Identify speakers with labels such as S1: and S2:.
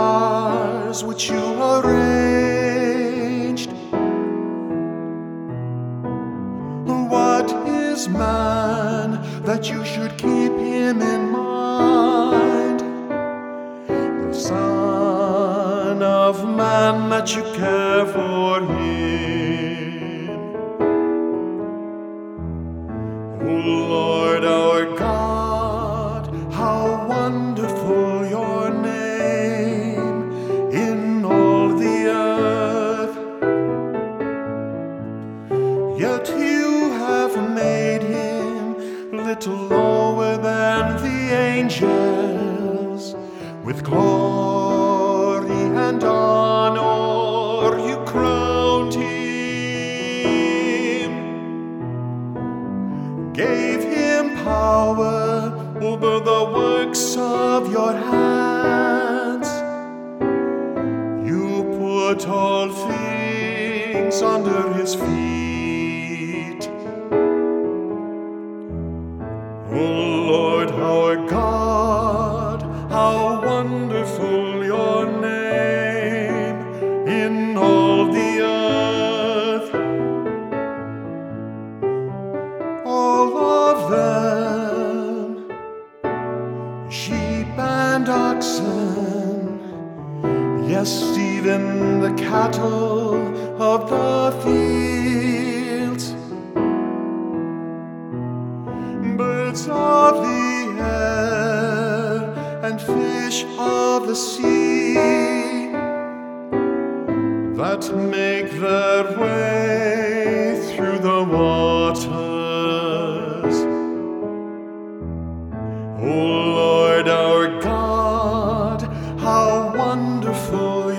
S1: stars which you arranged. What is man that you should keep him in mind? The Son of Man that you care for him. O Lord our God, how wonderful your name in all the earth. Yet you have made him little lower than the angels. With glory and honor you crowned him, gave him power over the works of your hands. You put all things under his feet. O Lord our God, how wonderful your name in all the earth. All of them, sheep and oxen, yes, even the cattle of the fields, birds of the air and fish of the sea, that make their way through the waters. O Lord our God, how wonderful